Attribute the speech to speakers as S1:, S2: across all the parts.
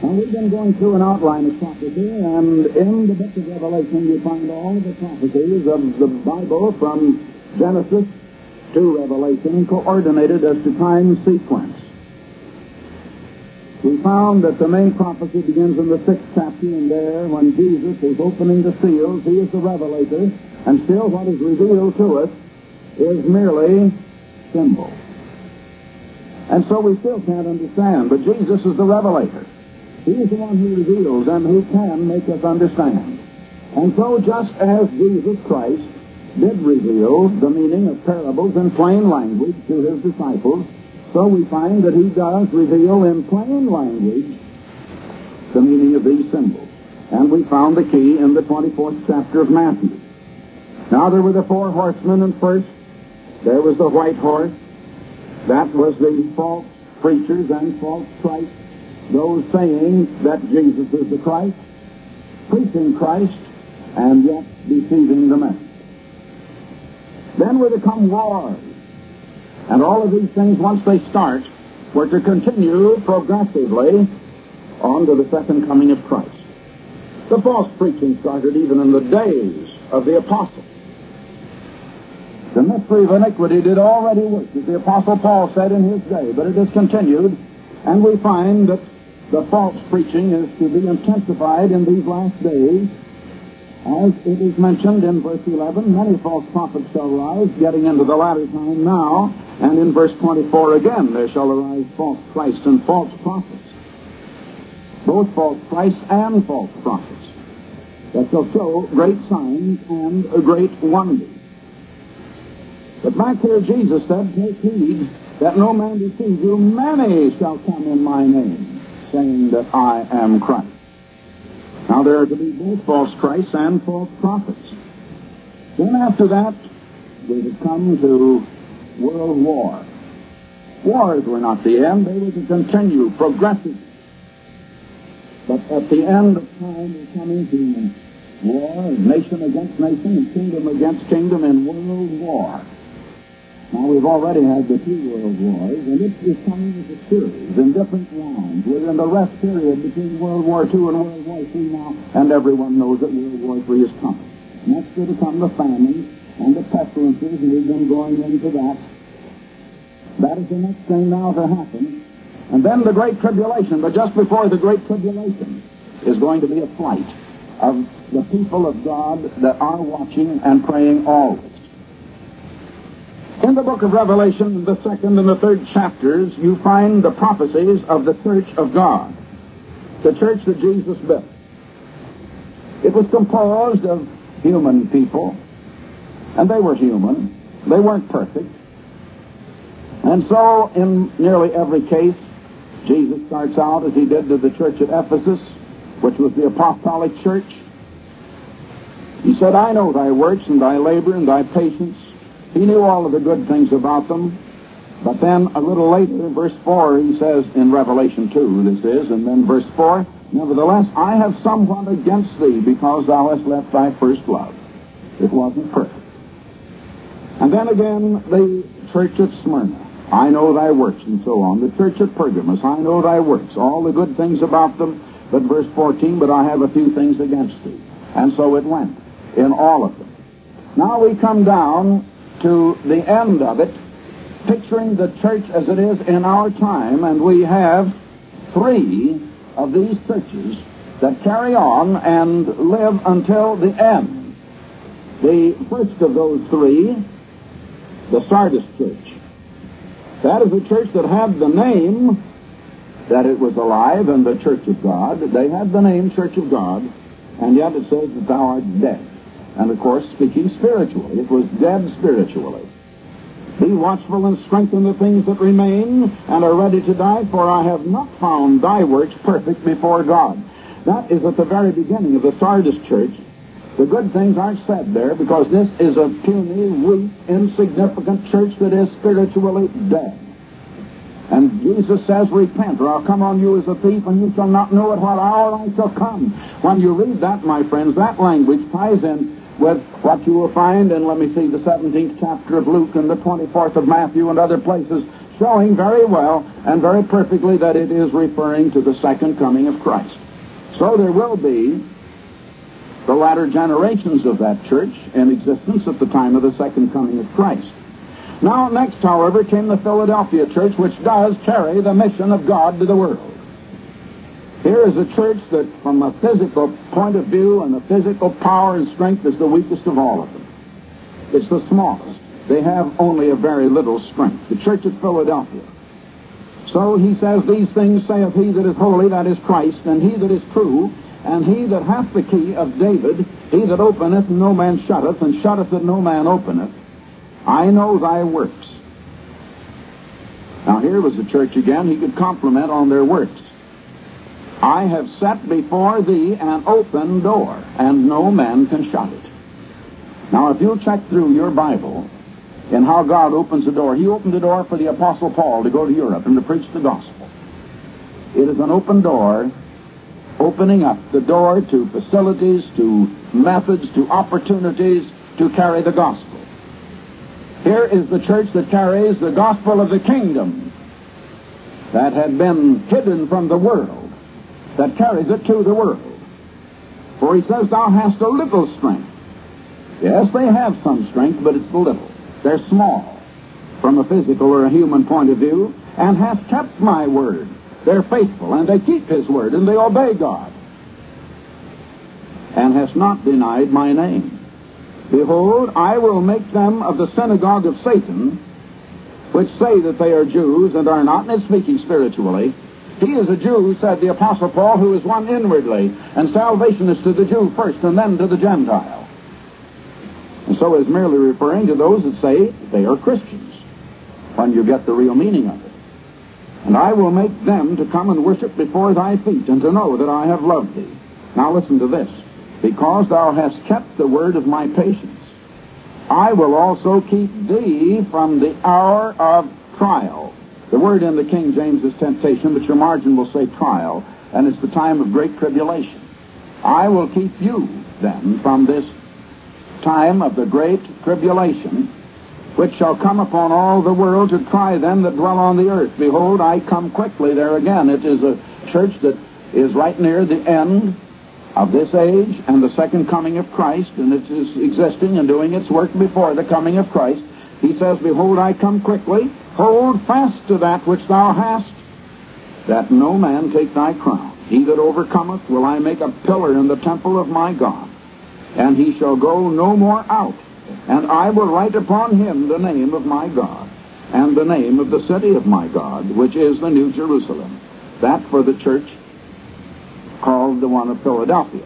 S1: Now, we've been going through an outline of prophecy, and in the book of Revelation you find all the prophecies of the Bible from Genesis to Revelation coordinated as to time sequence. We found that the main prophecy begins in the 6th chapter, and there, when Jesus is opening the seals, he is the revelator, and still what is revealed to us is merely symbol. And so we still can't understand, but Jesus is the revelator. He is the one who reveals and who can make us understand. And so just as Jesus Christ did reveal the meaning of parables in plain language to his disciples, so we find that he does reveal in plain language the meaning of these symbols. And we found the key in the 24th chapter of Matthew. Now there were the 4 horsemen, and first there was the white horse. That was the false preachers and false Christ, those saying that Jesus is the Christ, preaching Christ, and yet deceiving the message. Then were to come wars. And all of these things, once they start, were to continue progressively on to the second coming of Christ. The false preaching started even in the days of the apostles. The mystery of iniquity did already work, as the Apostle Paul said in his day, but it has continued, and we find that the false preaching is to be intensified in these last days. As it is mentioned in verse 11, many false prophets shall rise, getting into the latter time now. And in verse 24 again, there shall arise false Christs and false prophets. Both false Christs and false prophets. That shall show great signs and great wonders. But back here Jesus said, take heed that no man deceive you. Many shall come in my name, saying that I am Christ. Now there are to be both false Christs and false prophets. Then after that, we would come to world war. Wars were not the end, they were to continue progressively. But at the end of time, we're coming to war, nation against nation, and kingdom against kingdom in world war. Now, we've already had the 2 world wars, and it is coming as a series in different rounds. We're in the rest period between World War II and World War III now, and everyone knows that World War III is coming. Next will come the famines and the pestilences, and we've been going into that. That is the next thing now to happen. And then the Great Tribulation, but just before the Great Tribulation is going to be a flight of the people of God that are watching and praying always. In the book of Revelation, the 2nd and the 3rd chapters, you find the prophecies of the church of God, the church that Jesus built. It was composed of human people, and they were human. They weren't perfect. And so, in nearly every case, Jesus starts out as he did to the church at Ephesus, which was the apostolic church. He said, I know thy works and thy labor and thy patience. He knew all of the good things about them. But then a little later, verse 4, he says, in Revelation 2, this is, and then verse 4, nevertheless, I have somewhat against thee, because thou hast left thy first love. It wasn't perfect. And then again, the church at Smyrna, I know thy works, and so on. The church at Pergamos, I know thy works, all the good things about them. But verse 14, but I have a few things against thee. And so it went in all of them. Now we come down to the end of it, picturing the church as it is in our time, and we have 3 of these churches that carry on and live until the end. The first of those 3, the Sardis church. That is a church that had the name that it was alive and the church of God. They had the name Church of God, and yet it says that thou art dead. And, of course, speaking spiritually, it was dead spiritually. Be watchful and strengthen the things that remain and are ready to die, for I have not found thy works perfect before God. That is at the very beginning of the Sardis church. The good things aren't said there because this is a puny, weak, insignificant church that is spiritually dead. And Jesus says, repent, or I'll come on you as a thief, and you shall not know at what hour I shall come. When you read that, my friends, that language ties in with what you will find in, let me see, the 17th chapter of Luke and the 24th of Matthew and other places, showing very well and very perfectly that it is referring to the second coming of Christ. So there will be the latter generations of that church in existence at the time of the second coming of Christ. Now, next, however, came the Philadelphia church, which does carry the mission of God to the world. Here is a church that, from a physical point of view and the physical power and strength, is the weakest of all of them. It's the smallest. They have only a very little strength. The church at Philadelphia. So he says, "These things saith he that is holy, that is Christ, and he that is true, and he that hath the key of David, he that openeth and no man shutteth, and shutteth that no man openeth. I know thy works." Now here was the church again. He could compliment on their works. "I have set before thee an open door, and no man can shut it." Now if you'll check through your Bible in how God opens the door, he opened the door for the Apostle Paul to go to Europe and to preach the gospel. It is an open door, opening up the door to facilities, to methods, to opportunities to carry the gospel. Here is the church that carries the gospel of the kingdom that had been hidden from the world, that carries it to the world. For he says, "Thou hast a little strength." Yes, they have some strength, but it's little. They're small from a physical or a human point of view, and hast kept my word. They're faithful, and they keep his word, and they obey God. "And hast not denied my name. Behold, I will make them of the synagogue of Satan, which say that they are Jews and are not," and it's speaking spiritually. He is a Jew, said the Apostle Paul, who is one inwardly, and salvation is to the Jew first and then to the Gentile. And so is merely referring to those that say they are Christians, when you get the real meaning of it. "And I will make them to come and worship before thy feet, and to know that I have loved thee." Now listen to this. "Because thou hast kept the word of my patience, I will also keep thee from the hour of trial." The word in the King James is temptation, but your margin will say trial, and it's the time of great tribulation. "I will keep you, then, from this time of the great tribulation, which shall come upon all the world to try them that dwell on the earth. Behold, I come quickly." There again, it is a church that is right near the end of this age and the second coming of Christ, and it is existing and doing its work before the coming of Christ. He says, "Behold, I come quickly. Hold fast to that which thou hast, that no man take thy crown. He that overcometh will I make a pillar in the temple of my God, and he shall go no more out. And I will write upon him the name of my God, and the name of the city of my God, which is the New Jerusalem." That for the church called the one of Philadelphia.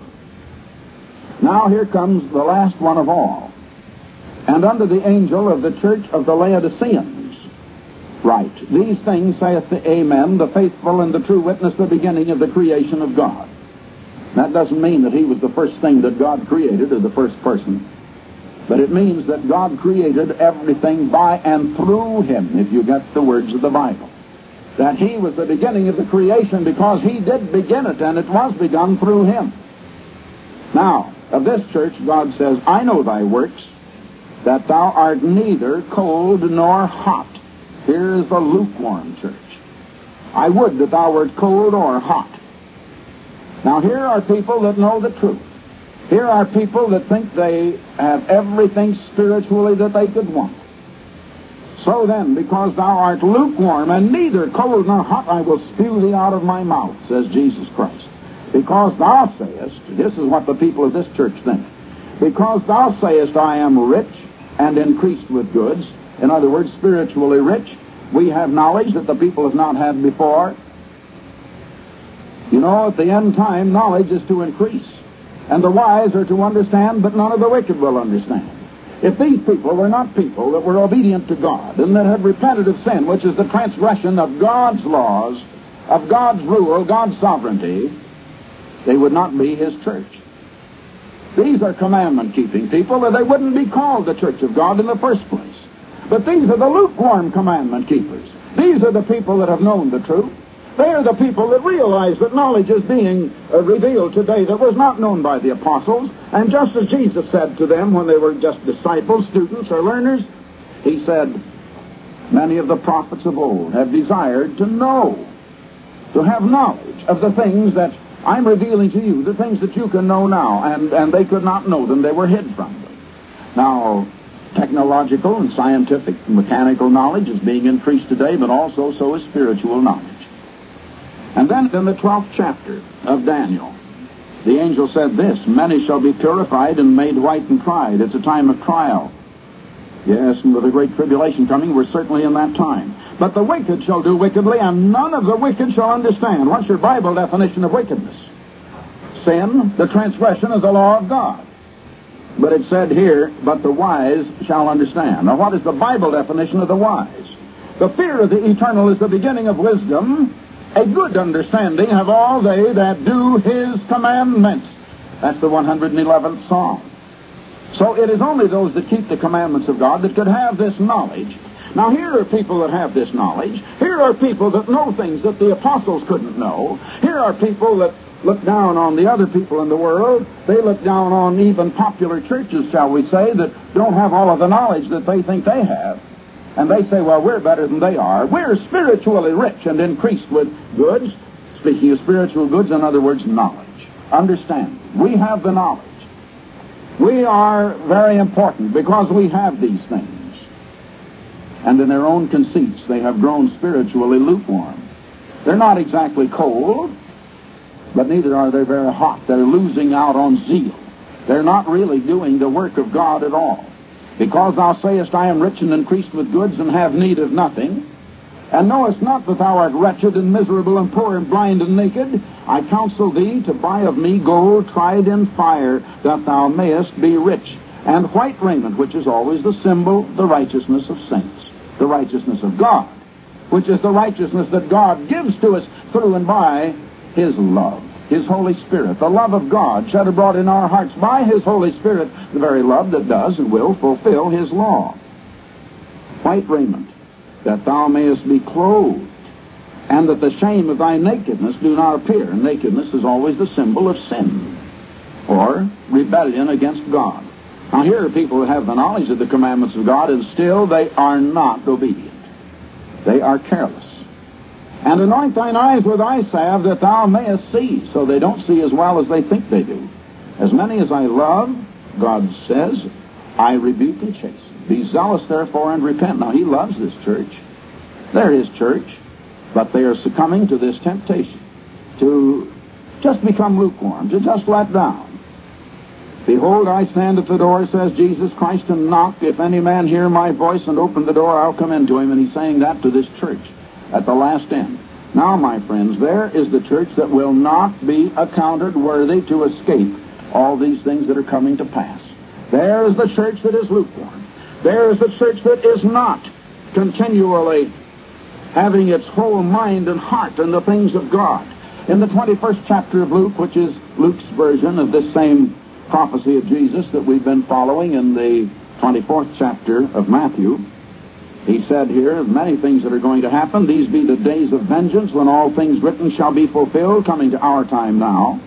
S1: Now here comes the last one of all. "And unto the angel of the church of the Laodiceans write, These things saith the Amen, the faithful and the true witness, the beginning of the creation of God." That doesn't mean that he was the first thing that God created, or the first person. But it means that God created everything by and through him, if you get the words of the Bible. That he was the beginning of the creation because he did begin it, and it was begun through him. Now, of this church, God says, "I know thy works, that thou art neither cold nor hot." Here is the lukewarm church. "I would that thou wert cold or hot." Now here are people that know the truth. Here are people that think they have everything spiritually that they could want. "So then, because thou art lukewarm and neither cold nor hot, I will spew thee out of my mouth," says Jesus Christ. "Because thou sayest," this is what the people of this church think, "because thou sayest, I am rich and increased with goods," in other words, spiritually rich. We have knowledge that the people have not had before. You know, at the end time, knowledge is to increase. And the wise are to understand, but none of the wicked will understand. If these people were not people that were obedient to God, and that had repented of sin, which is the transgression of God's laws, of God's rule, God's sovereignty, they would not be his church. These are commandment-keeping people, or they wouldn't be called the church of God in the first place. But these are the lukewarm commandment-keepers. These are the people that have known the truth. They are the people that realize that knowledge is being revealed today that was not known by the apostles. And just as Jesus said to them when they were just disciples, students, or learners, he said, Many of the prophets of old have desired to know, to have knowledge of the things that I'm revealing to you, the things that you can know now, and they could not know them. They were hid from them. Now, technological and scientific and mechanical knowledge is being increased today, but also so is spiritual knowledge. And then in the 12th chapter of Daniel, the angel said this, many shall be purified and made white in pride. It's a time of trial. Yes, and with a great tribulation coming, we're certainly in that time. But the wicked shall do wickedly, and none of the wicked shall understand. What's your Bible definition of wickedness? Sin, the transgression of the law of God. But it said here, but the wise shall understand. Now, what is the Bible definition of the wise? The fear of the eternal is the beginning of wisdom. A good understanding have all they that do his commandments. That's the 111th Psalm. So it is only those that keep the commandments of God that could have this knowledge. Now, here are people that have this knowledge. Here are people that know things that the apostles couldn't know. Here are people that look down on the other people in the world. They look down on even popular churches, shall we say, that don't have all of the knowledge that they think they have. And they say, well, we're better than they are. We're spiritually rich and increased with goods. Speaking of spiritual goods, in other words, knowledge. Understand. We have the knowledge. We are very important because we have these things. And in their own conceits, they have grown spiritually lukewarm. They're not exactly cold, but neither are they very hot. They're losing out on zeal. They're not really doing the work of God at all. Because thou sayest, I am rich and increased with goods and have need of nothing, and knowest not that thou art wretched and miserable and poor and blind and naked, I counsel thee to buy of me gold tried in fire, that thou mayest be rich, and white raiment, which is always the symbol, the righteousness of saints, the righteousness of God, which is the righteousness that God gives to us through and by His love, His Holy Spirit, the love of God shed abroad in our hearts by His Holy Spirit, the very love that does and will fulfill His law. White raiment, that thou mayest be clothed, and that the shame of thy nakedness do not appear. And nakedness is always the symbol of sin, or rebellion against God. Now here are people who have the knowledge of the commandments of God, and still they are not obedient. They are careless. And anoint thine eyes with eye salve, that thou mayest see. So they don't see as well as they think they do. As many as I love, God says, I rebuke and chasten. Be zealous therefore and repent. Now He loves this church. They're His church. But they are succumbing to this temptation to just become lukewarm, to just let down. Behold, I stand at the door, says Jesus Christ, and knock. If any man hear my voice and open the door, I'll come into him. And He's saying that to this church at the last end. Now, my friends, there is the church that will not be accounted worthy to escape all these things that are coming to pass. There is the church that is lukewarm. There is the church that is not continually having its whole mind and heart in the things of God. In the 21st chapter of Luke, which is Luke's version of this same prophecy of Jesus that we've been following in the 24th chapter of Matthew, he said here, many things that are going to happen. These be the days of vengeance, when all things written shall be fulfilled, coming to our time now.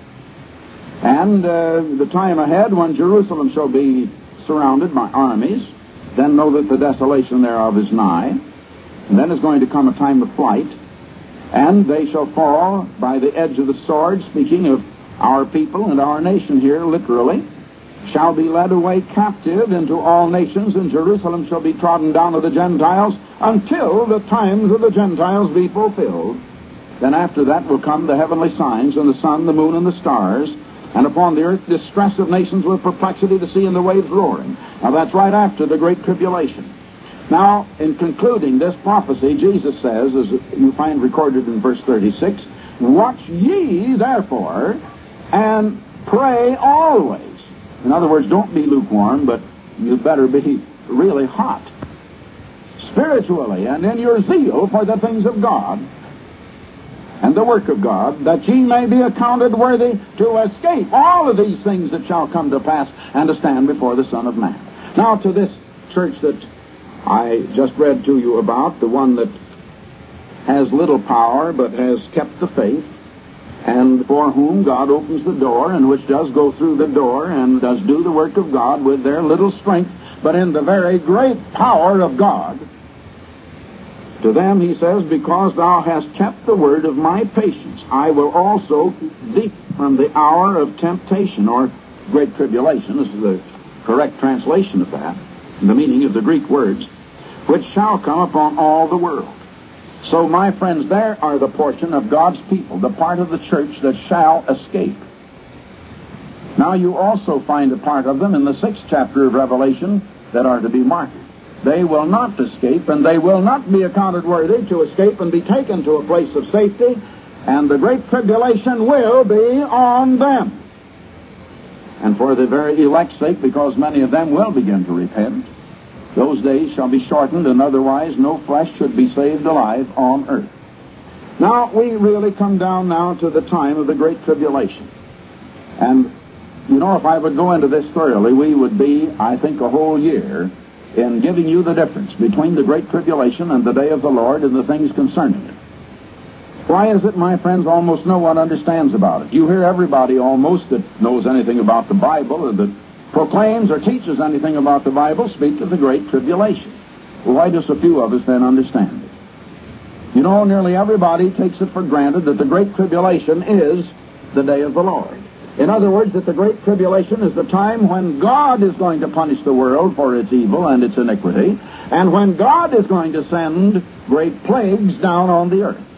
S1: And the time ahead, when Jerusalem shall be surrounded by armies, then know that the desolation thereof is nigh. And then is going to come a time of flight, and they shall fall by the edge of the sword, speaking of our people and our nation here, literally, shall be led away captive into all nations, and Jerusalem shall be trodden down of the Gentiles until the times of the Gentiles be fulfilled. Then after that will come the heavenly signs, and the sun, the moon, and the stars, and upon the earth distress of nations with perplexity, the sea and the waves roaring. Now that's right after the great tribulation. Now, in concluding this prophecy, Jesus says, as you find recorded in verse 36, watch ye therefore, and pray always. In other words, don't be lukewarm, but you better be really hot, spiritually, and in your zeal for the things of God and the work of God, that ye may be accounted worthy to escape all of these things that shall come to pass, and to stand before the Son of Man. Now, to this church that I just read to you about, the one that has little power but has kept the faith, and for whom God opens the door, and which does go through the door and does do the work of God with their little strength, but in the very great power of God, To them he says, because thou hast kept the word of my patience, I will also keep thee from the hour of temptation, or great tribulation. This is the correct translation of that, the meaning of the Greek words, which shall come upon all the world. So, my friends, there are the portion of God's people, the part of the church that shall escape. Now, you also find a part of them in the 6th chapter of Revelation that are to be martyred. They will not escape, and they will not be accounted worthy to escape and be taken to a place of safety, and the great tribulation will be on them. And for the very elect's sake, because many of them will begin to repent, those days shall be shortened, and otherwise no flesh should be saved alive on earth. Now, we really come down now to the time of the great tribulation. And, you know, if I would go into this thoroughly, we would be, I think, a whole year in giving you the difference between the great tribulation and the day of the Lord and the things concerning it. Why is it, my friends, almost no one understands about it? You hear everybody almost that knows anything about the Bible or that proclaims or teaches anything about the Bible speak of the great tribulation. Well, why just a few of us then understand it? You know, nearly everybody takes it for granted that the great tribulation is the day of the Lord. In other words, that the great tribulation is the time when God is going to punish the world for its evil and its iniquity, and when God is going to send great plagues down on the earth.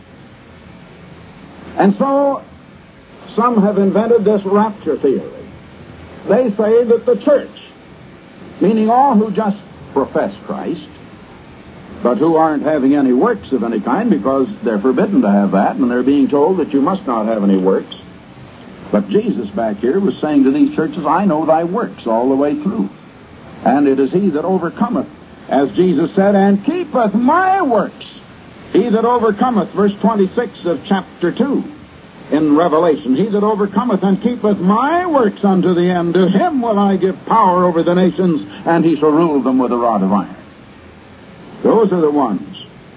S1: And so, some have invented this rapture theory. They say that the church, meaning all who just profess Christ, but who aren't having any works of any kind because they're forbidden to have that, and they're being told that you must not have any works. But Jesus back here was saying to these churches, I know thy works all the way through. And it is he that overcometh, as Jesus said, and keepeth my works. He that overcometh, verse 26 of chapter 2 in Revelation, he that overcometh and keepeth my works unto the end, to him will I give power over the nations, and he shall rule them with a rod of iron. Those are the ones.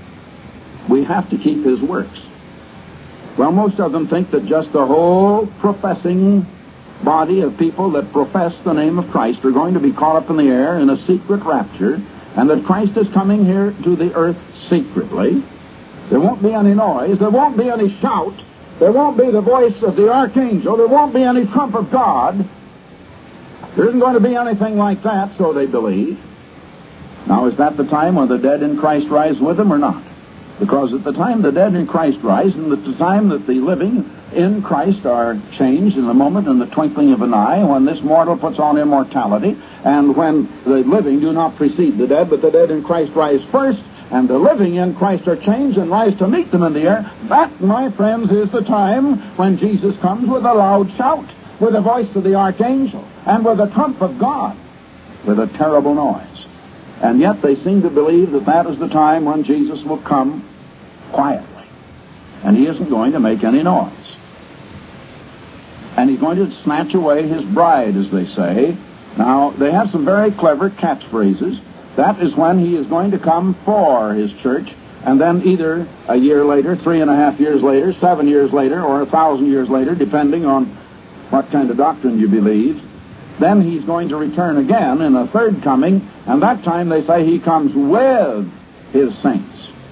S1: We have to keep his works. Well, most of them think that just the whole professing body of people that profess the name of Christ are going to be caught up in the air in a secret rapture, and that Christ is coming here to the earth secretly. There won't be any noise. There won't be any shout. There won't be the voice of the archangel. There won't be any trump of God. There isn't going to be anything like that, so they believe. Now, is that the time when the dead in Christ rise with him or not? Because at the time the dead in Christ rise, and at the time that the living in Christ are changed in a moment, in the twinkling of an eye, when this mortal puts on immortality, and when the living do not precede the dead, but the dead in Christ rise first, and the living in Christ are changed and rise to meet them in the air, that, my friends, is the time when Jesus comes with a loud shout, with the voice of the archangel, and with the trump of God, with a terrible noise. And yet they seem to believe that that is the time when Jesus will come quietly. And he isn't going to make any noise. And he's going to snatch away his bride, as they say. Now, they have some very clever catchphrases. That is when he is going to come for his church, and then either a year later, 3.5 years later, 7 years later, or 1,000 years later, depending on what kind of doctrine you believe, then he's going to return again in a third coming, and that time they say he comes with his saints.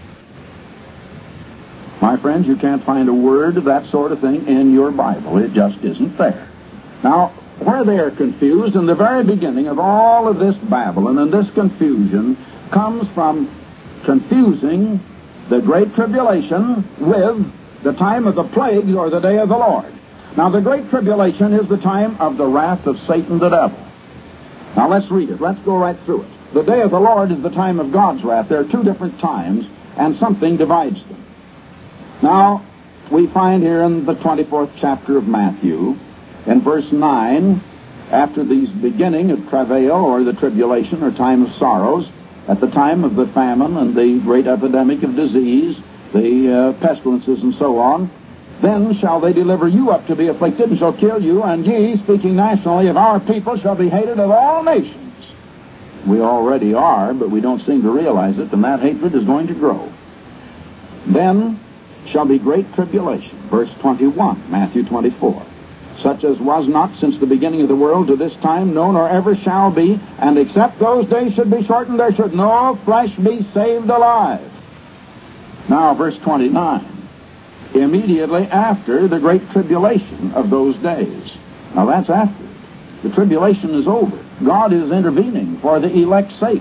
S1: My friends, you can't find a word of that sort of thing in your Bible. It just isn't there. Now, where they are confused, in the very beginning of all of this Babylon and this confusion, comes from confusing the Great Tribulation with the time of the plagues or the day of the Lord. Now, the Great Tribulation is the time of the wrath of Satan the devil. Now, let's read it. Let's go right through it. The day of the Lord is the time of God's wrath. There are two different times, and something divides them. Now, we find here in the 24th chapter of Matthew, in verse 9, after the beginning of travail, or the tribulation, or time of sorrows, at the time of the famine and the great epidemic of disease, the pestilences and so on, then shall they deliver you up to be afflicted, and shall kill you, and ye, speaking nationally, of our people, shall be hated of all nations. We already are, but we don't seem to realize it, and that hatred is going to grow. Then shall be great tribulation, verse 21, Matthew 24, such as was not since the beginning of the world to this time, no, nor ever shall be, and except those days should be shortened, there should no flesh be saved alive.
S2: Now, verse 29. Immediately after the great tribulation of those days. Now, that's after. The tribulation is over. God is intervening for the elect's sake.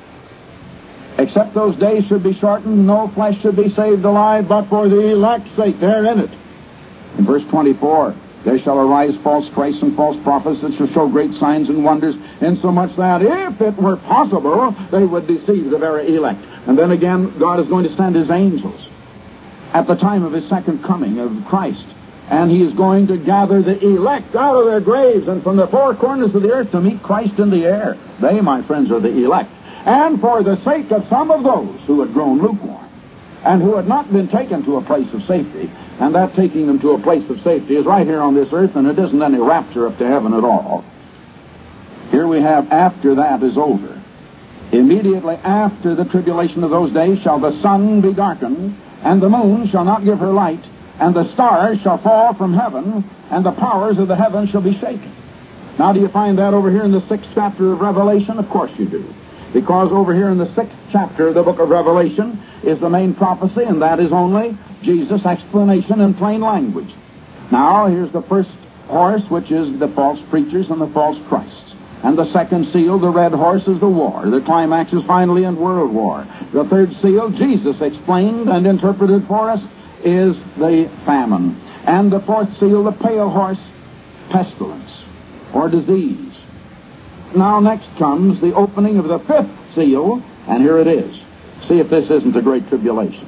S2: Except those days should be shortened, no flesh should be saved alive, but for the elect's sake. They're in it. In verse 24, there shall arise false Christs and false prophets that shall show great signs and wonders, insomuch that, if it were possible, they would deceive the very elect. And then again, God is going to send His angels at the time of His second coming of Christ. And He is going to gather the elect out of their graves and from the four corners of the earth to meet Christ in the air. They, my friends, are the elect. And for the sake of some of those who had grown lukewarm and who had not been taken to a place of safety, and that taking them to a place of safety is right here on this earth, and it isn't any rapture up to heaven at all. Here we have, after that is over. Immediately after the tribulation of those days shall the sun be darkened, and the moon shall not give her light, and the stars shall fall from heaven, and the powers of the heavens shall be shaken. Now, do you find that over here in the 6th chapter of Revelation? Of course you do. Because over here in the 6th chapter of the book of Revelation is the main prophecy, and that is only Jesus' explanation in plain language. Now, here's the first horse, which is the false preachers and the false Christs. And the second seal, the red horse, is the war. The climax is finally in world war. The third seal, Jesus explained and interpreted for us, is the famine. And the fourth seal, the pale horse, pestilence or disease. Now next comes the opening of the 5th seal, and here it is. See if this isn't a great tribulation.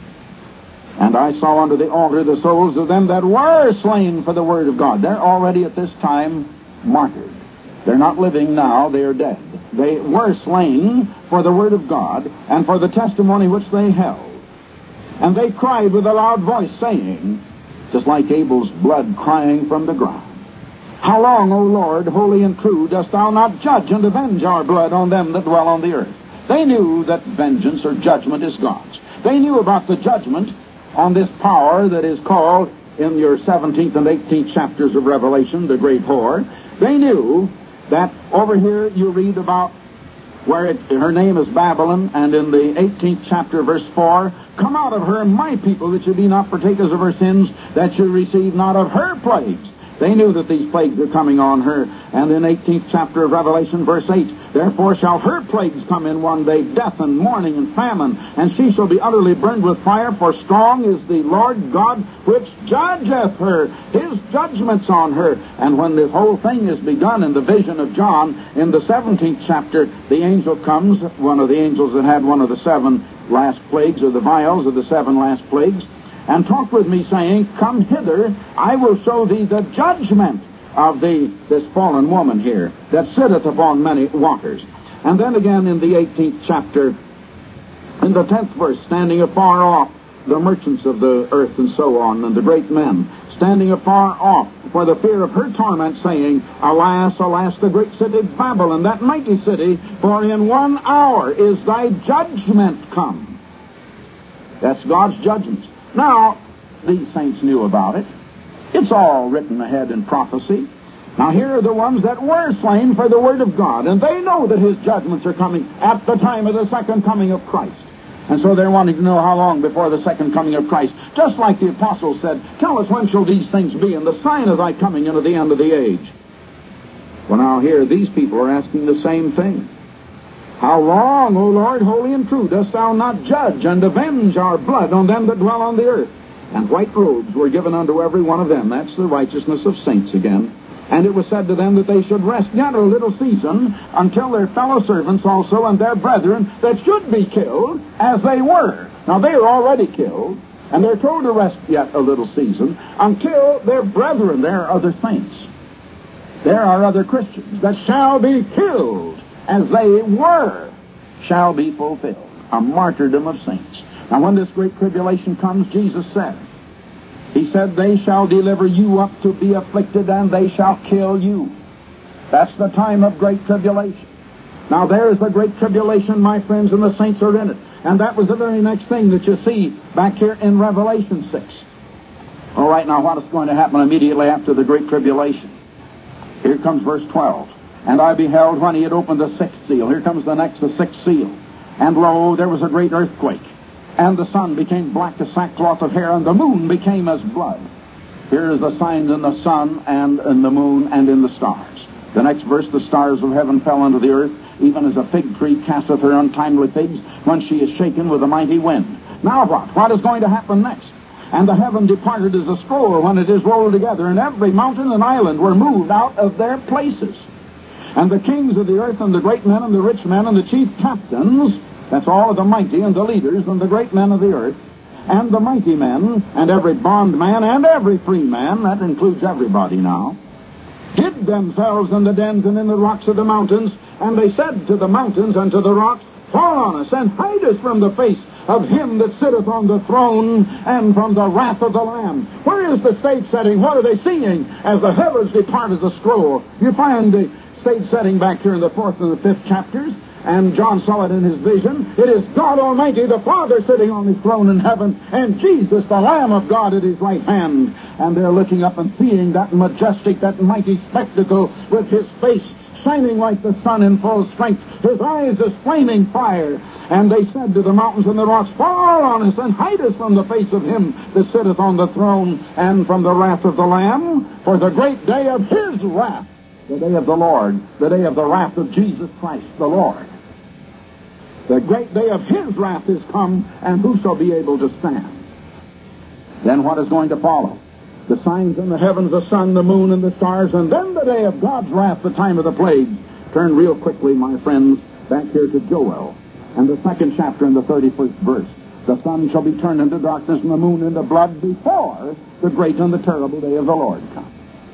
S2: And I saw under the altar the souls of them that were slain for the word of God. They're already at this time martyred. They're not living now, they are dead. They were slain for the word of God and for the testimony which they held. And they cried with a loud voice, saying, just like Abel's blood crying from the ground, how long, O Lord, holy and true, dost thou not judge and avenge our blood on them that dwell on the earth? They knew that vengeance or judgment is God's. They knew about the judgment on this power that is called, in your 17th and 18th chapters of Revelation, the great whore. They knew that over here you read about where her name is Babylon, and in the 18th chapter, verse 4, come out of her, my people, that you be not partakers of her sins, that you receive not of her plagues. They knew that these plagues were coming on her. And in 18th chapter of Revelation, verse 8, therefore shall her plagues come in one day, death and mourning and famine, and she shall be utterly burned with fire, for strong is the Lord God which judgeth her. His judgment's on her. And when this whole thing is begun in the vision of John, in the 17th chapter, the angel comes, one of the angels that had one of the 7 last plagues, or the vials of the 7 last plagues, and talked with me, saying, come hither, I will show thee the judgment of this fallen woman here, that sitteth upon many waters. And then again in the 18th chapter, in the 10th verse, standing afar off, the merchants of the earth and so on, and the great men, standing afar off for the fear of her torment, saying, alas, alas, the great city Babylon, that mighty city, for in 1 hour is thy judgment come. That's God's judgments. Now, these saints knew about it. It's all written ahead in prophecy. Now, here are the ones that were slain for the word of God, and they know that His judgments are coming at the time of the second coming of Christ. And so they're wanting to know how long before the second coming of Christ. Just like the apostles said, tell us when shall these things be, and the sign of thy coming into the end of the age. Well, now here, these people are asking the same thing. How long, O Lord, holy and true, dost thou not judge and avenge our blood on them that dwell on the earth? And white robes were given unto every one of them. That's the righteousness of saints again. And it was said to them that they should rest yet a little season, until their fellow servants also and their brethren that should be killed as they were. Now they are already killed, and they're told to rest yet a little season, until their brethren, there are other saints, there are other Christians that shall be killed as they were, shall be fulfilled. A martyrdom of saints. Now when this great tribulation comes, Jesus said, He said, they shall deliver you up to be afflicted, and they shall kill you. That's the time of great tribulation. Now there's the great tribulation, my friends, and the saints are in it. And that was the very next thing that you see back here in Revelation 6. All right, now what is going to happen immediately after the great tribulation? Here comes verse 12. And I beheld when He had opened the 6th seal. Here comes the 6th seal. And lo, there was a great earthquake. and the sun became black as sackcloth of hair, and the moon became as blood. Here is the signs in the sun and in the moon and in the stars. The next verse, the stars of heaven fell unto the earth, even as a fig tree casteth her untimely figs when she is shaken with a mighty wind. Now what? What is going to happen next? And the heaven departed as a scroll when it is rolled together, and every mountain and island were moved out of their places. And the kings of the earth, and the great men, and the rich men, and the chief captains, that's all of the mighty, and the leaders, and the great men of the earth, and the mighty men, and every bondman, and every free man, that includes everybody now, hid themselves in the dens and in the rocks of the mountains, and they said to the mountains and to the rocks, Fall on us, and hide us from the face of him that sitteth on the throne, and from the wrath of the Lamb. Where is the stage setting? What are they seeing as the heavens depart as a scroll? You find the stage setting back here in the 4th and the 5th chapters, and John saw it in his vision. It is God Almighty, the Father, sitting on his throne in heaven, and Jesus, the Lamb of God, at his right hand. And they're looking up and seeing that majestic, that mighty spectacle, with his face shining like the sun in full strength, his eyes as flaming fire. And they said to the mountains and the rocks, Fall on us, and hide us from the face of him that sitteth on the throne, and from the wrath of the Lamb, for the great day of his wrath, the day of the Lord, the day of the wrath of Jesus Christ the Lord. The great day of his wrath is come, and who shall be able to stand? Then what is going to follow? The signs in the heavens, the sun, the moon, and the stars, and then the day of God's wrath, the time of the plague. Turn real quickly, my friends, back here to Joel, and the 2nd chapter and the 31st verse. The sun shall be turned into darkness, and the moon into blood, before the great and the terrible day of the Lord comes.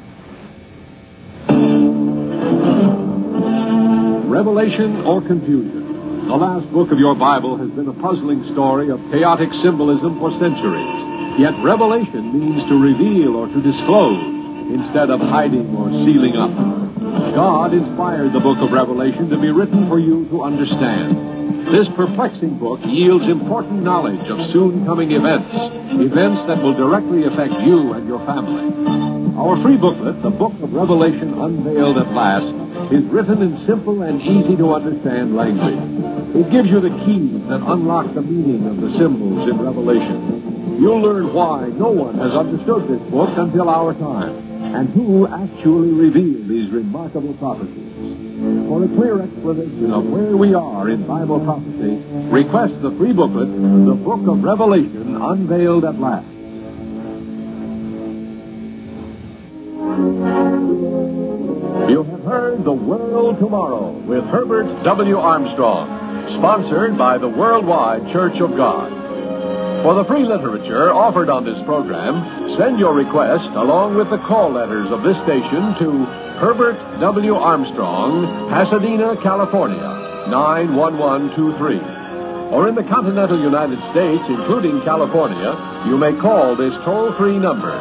S3: Revelation or confusion? The last book of your Bible has been a puzzling story of chaotic symbolism for centuries. Yet Revelation means to reveal or to disclose instead of hiding or sealing up. God inspired the book of Revelation to be written for you to understand. This perplexing book yields important knowledge of soon-coming events that will directly affect you and your family. Our free booklet, The Book of Revelation Unveiled at Last, is written in simple and easy-to-understand language. It gives you the keys that unlock the meaning of the symbols in Revelation. You'll learn why no one has understood this book until our time, and who actually revealed these remarkable prophecies. For a clear explanation of where we are in Bible prophecy, request the free booklet, The Book of Revelation Unveiled at Last. You have heard The World Tomorrow with Herbert W. Armstrong, sponsored by the Worldwide Church of God. For the free literature offered on this program, send your request along with the call letters of this station to Herbert W. Armstrong, Pasadena, California, 91123. Or in the continental United States, including California, you may call this toll-free number,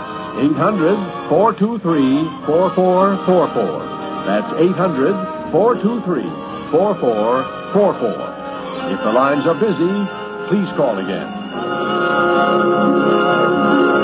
S3: 800-423-4444. That's 800-423-4444. If the lines are busy, please call again.